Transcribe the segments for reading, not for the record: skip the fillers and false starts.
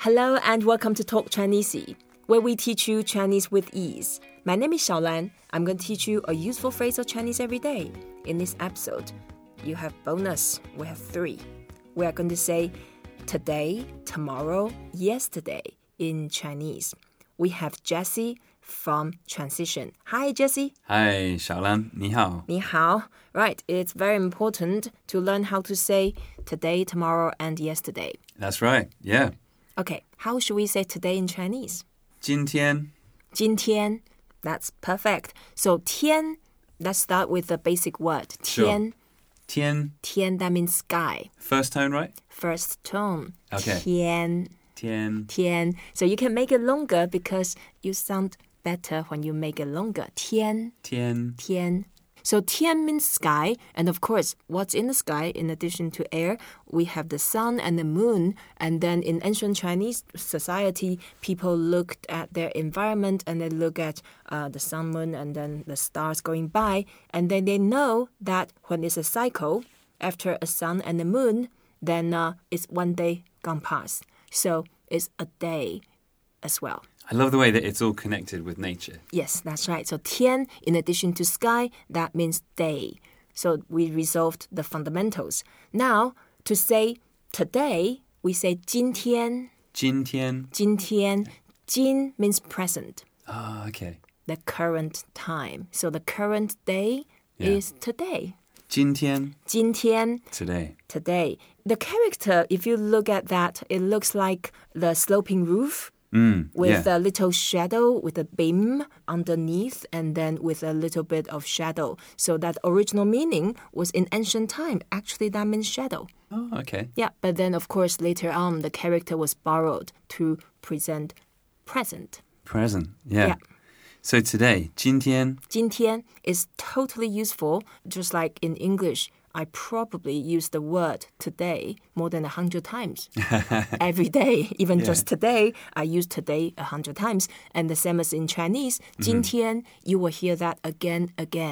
Hello and welcome to Talk Chinese, where we teach you Chinese with ease. My name is Xiaolan. I'm going to teach you a useful phrase of Chinese every day. In this episode, you have bonus. We have 3. We are going to say today, tomorrow, yesterday in Chinese. We have Jessie from Transition. Hi, Jessie. Hi, 小兰，你好。 你好. Right, it's very important to learn how to say today, tomorrow, and yesterday. That's right, yeah. Okay, how should we say today in Chinese? 今天. 今天. That's perfect. So, 天, let's start with the basic word. 天. Sure. 天. 天, that means sky. First tone, right? First tone. Okay. 天. 天. 天. So you can make it longer because you sound better when you make it longer. 天. 天. 天. So 天 means sky, and of course, what's in the sky in addition to air? We have the sun and the moon, and then in ancient Chinese society, people looked at their environment and they look at the sun, moon, and then the stars going by, and then they know that when it's a cycle, after a sun and the moon, then it's one day gone past. So it's a day as well. I love the way that it's all connected with nature. Yes, that's right. So 天, in addition to sky, that means day. So we resolved the fundamentals. Now, to say today, we say 今天. 今天. 今天. 今 means present. Ah, okay. The current time. So the current day is today. 今天. 今天. Today. Today. The character, if you look at that, it looks like the sloping roof. With a little shadow, with a beam underneath, and then with a little bit of shadow. So that original meaning was in ancient time. Actually, that means shadow. Oh, okay. Yeah, but then, of course, later on, the character was borrowed to present present. Present, yeah. So today, 今天. 今天 is totally useful, just like in English. I probably use the word today more than 100 times every day. Even just today, I use today 100 times. And the same as in Chinese, 今天, you will hear that again,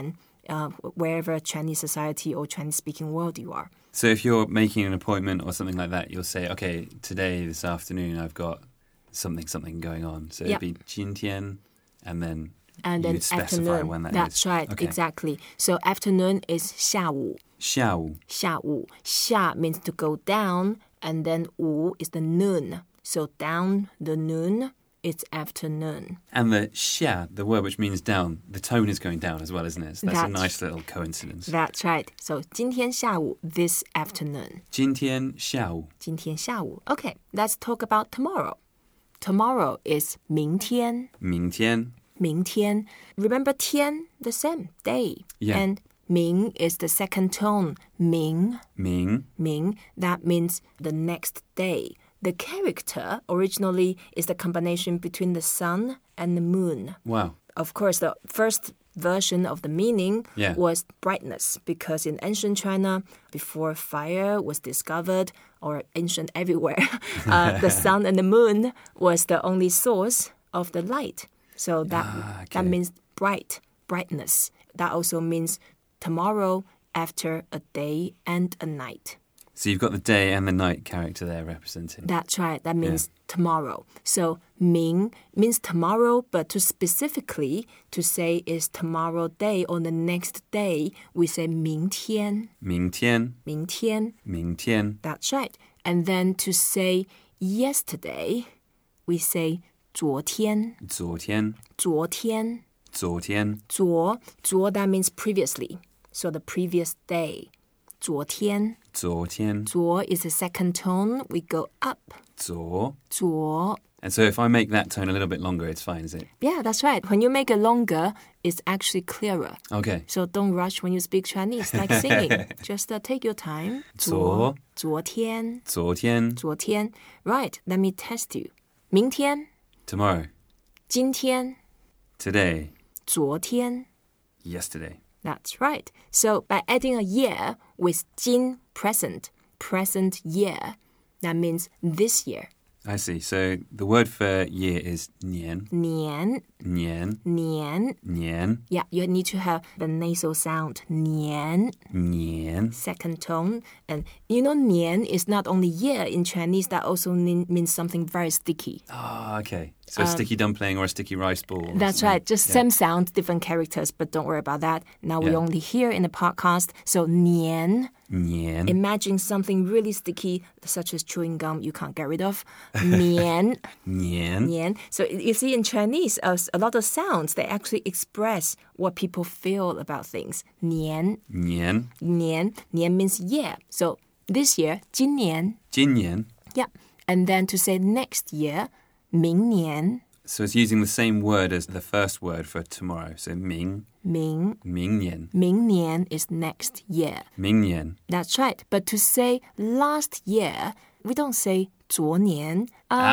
wherever Chinese society or Chinese-speaking world you are. So if you're making an appointment or something like that, you'll say, okay, today, this afternoon, I've got something going on. So it'd be 今天, and then you'd specify afternoon. when that That's is. right, Okay. exactly. So afternoon is 下午. 下午. 下午. 下 means to go down, and then 午 is the noon. So down the noon, it's afternoon. And the 下, the word which means down, the tone is going down as well, isn't it? So that's a nice little coincidence. That's right. So 今天下午, this afternoon. 今天下午. 今天下午. Okay, let's talk about tomorrow. Tomorrow is 明天. 明天. 明天. Remember 天, the same, day. Yeah. And 明 is the second tone. 明. 明. 明, that means the next day. The character originally is the combination between the sun and the moon. Wow. Of course, the first version of the meaning Yeah. was brightness, because in ancient China, before fire was discovered, or ancient everywhere, the sun and the moon was the only source of the light. So that means brightness. That also means tomorrow after a day and a night. So you've got the day and the night character there representing. That's right. That means tomorrow. So 明 means tomorrow, but to specifically to say is tomorrow day or the next day, we say 明天. 明天. 明天. 明天. That's right. And then to say yesterday, we say 昨天. 昨天. 昨天. 昨天. 昨 that means previously. So the previous day. 昨天. 昨天. 昨 is the second tone. We go up. 昨. 昨. And so if I make that tone a little bit longer, it's fine, is it? Yeah, that's right. When you make it longer, it's actually clearer. Okay. So don't rush when you speak Chinese, like singing. Just take your time. 昨. 昨天. 昨天. 昨天. Right, let me test you. 明天. Tomorrow. 今天. Today. 昨天. Yesterday. That's right. So by adding a year with 今 present year, that means this year. I see. So the word for year is 年. 年. 年. 年. 年. Yeah, you need to have the nasal sound. 年. 年. Second tone. And you know, 年 is not only year in Chinese, that also means something very sticky. Oh, okay. So a sticky dumpling or a sticky rice ball. That's right. Just same sound, different characters, but don't worry about that. Now we only hear in the podcast. So 年. 年. Imagine something really sticky, such as chewing gum you can't get rid of. 年. 年. 年. So you see in Chinese, a lot of sounds, they actually express what people feel about things. 年. 年. 年. 年 means year. So this year, 今年. 今年. Yeah. And then to say next year, 明年. So it's using the same word as the first word for tomorrow. So 明. 明. 明年. 明年 is next year. 明年. That's right. But to say last year, we don't say 昨年.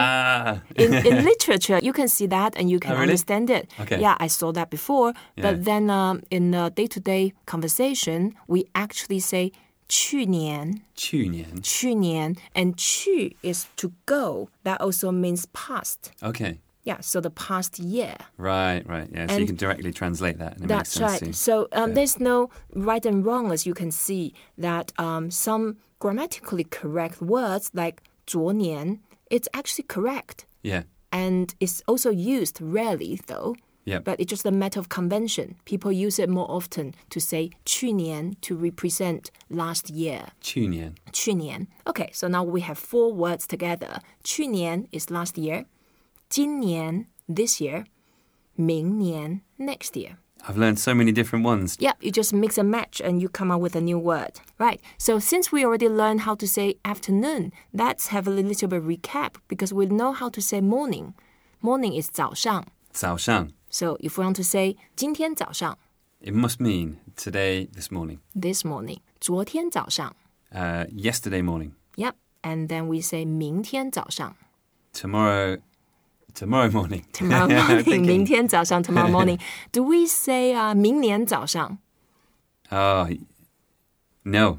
In literature, you can see that and you can understand it. Okay. Yeah, I saw that before. But then in the day-to-day conversation, we actually say 去年. 去年. 去年. And 去 is to go. That also means past. Okay. Yeah, so the past year. Right. Yeah, so you can directly translate that. And it That's makes sense right. too. So there's no right and wrong, as you can see, that some grammatically correct words like 昨年, it's actually correct. Yeah. And it's also used rarely, though. Yeah. But it's just a matter of convention. People use it more often to say 去年 to represent last year. 去年. 去年. Okay, so now we have 4 words together. 去年 is last year. 今年, this year. 明年, next year. I've learned so many different ones. Yeah, you just mix and match and you come up with a new word. Right, so since we already learned how to say afternoon, let's have a little bit recap because we know how to say morning. Morning is 早上. 早上. So if we want to say 今天早上, it must mean today, this morning. This morning. 昨天早上. Yesterday morning. Yep, and then we say 明天早上. Tomorrow morning. Tomorrow morning. 明天早上, tomorrow morning. Do we say 明年早上? Oh, no.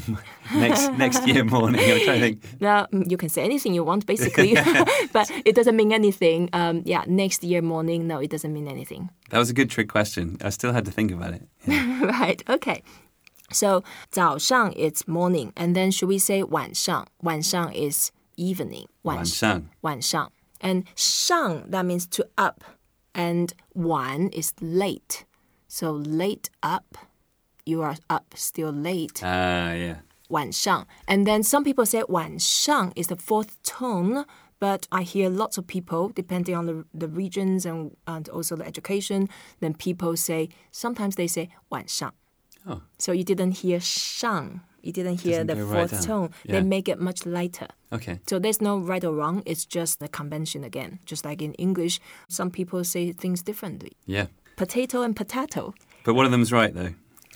next year morning. I'm trying to think. Now, you can say anything you want, basically. But it doesn't mean anything. Next year morning, no, it doesn't mean anything. That was a good trick question. I still had to think about it. Yeah. Right, okay. So, 早上 is morning. And then should we say 晚上? 晚上 is evening. 晚上. 晚上. And 上, that means to up. And 晚 is late. So late up, you are up still late. Yeah. 晚上. And then some people say 晚上 is the 4th tone. But I hear lots of people, depending on the regions and also the education, then people say, sometimes they say 晚上. Oh. So you didn't hear 上. You didn't hear the 4th tone. Yeah. They make it much lighter. Okay. So there's no right or wrong. It's just the convention again. Just like in English, some people say things differently. Yeah. Potato and potato. But one of them's right, though.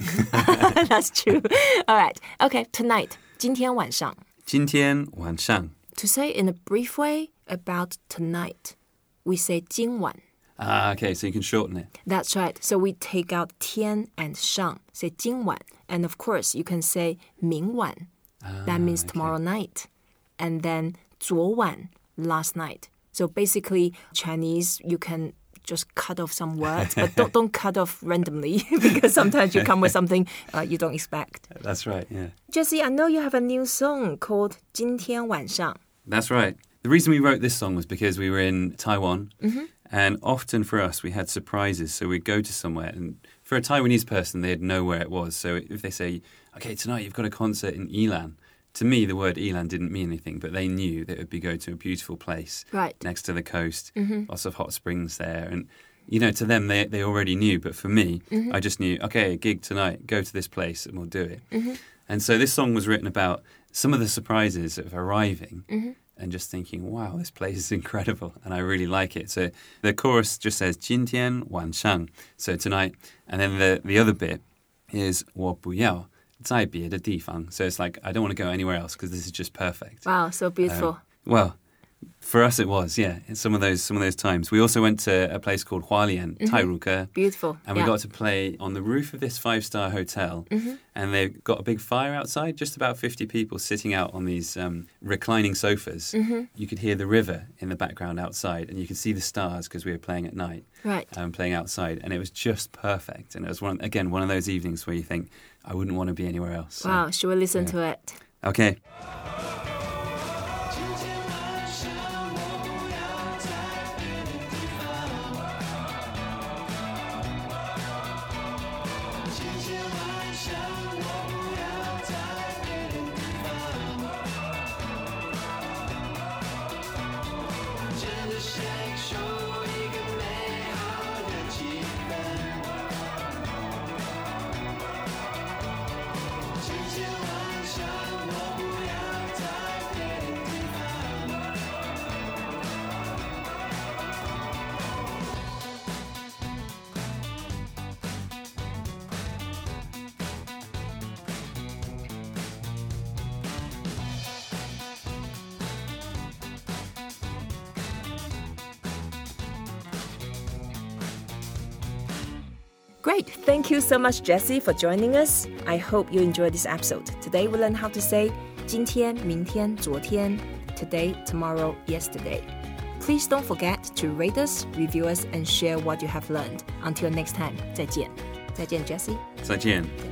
That's true. All right. Okay, tonight. 今天晚上. 今天晚上. To say in a brief way about tonight, we say 今晚. Okay, so you can shorten it. That's right. So we take out 天 and 上, say 今晚. And of course, you can say 明晚. That means tomorrow night. And then 昨晚, last night. So basically, Chinese, you can just cut off some words, but don't cut off randomly because sometimes you come with something you don't expect. That's right, yeah. Jessie, I know you have a new song called 今天晚上. That's right. The reason we wrote this song was because we were in Taiwan. Mm-hmm. And often for us, we had surprises. So we'd go to somewhere, and for a Taiwanese person, they'd know where it was. So if they say, okay, tonight you've got a concert in Yilan, to me, the word Yilan didn't mean anything, but they knew that it would be go to a beautiful place next to the coast, lots of hot springs there. And, you know, to them, they already knew. But for me, I just knew, okay, a gig tonight, go to this place and we'll do it. And so this song was written about some of the surprises of arriving and just thinking, wow, this place is incredible. And I really like it. So the chorus just says, 今天晚上, so tonight. And then the other bit is 我不要在别的地方. So it's like, I don't want to go anywhere else because this is just perfect. Wow, so beautiful. Well, For us, it was, yeah. In some of those times. We also went to a place called Hualien, Tairuke. Beautiful. And we got to play on the roof of this 5-star hotel. And they've got a big fire outside, just about 50 people sitting out on these reclining sofas. You could hear the river in the background outside, and you could see the stars because we were playing at night. Right. Playing outside. And it was just perfect. And it was, one of those evenings where you think, I wouldn't want to be anywhere else. So, Wow, should we listen to it? Okay. Great. Thank you so much, Jessie, for joining us. I hope you enjoyed this episode. Today we learned how to say 今天,明天,昨天, today, tomorrow, yesterday. Please don't forget to rate us, review us, and share what you have learned. Until next time, 再见. 再见, Jessie. 再见.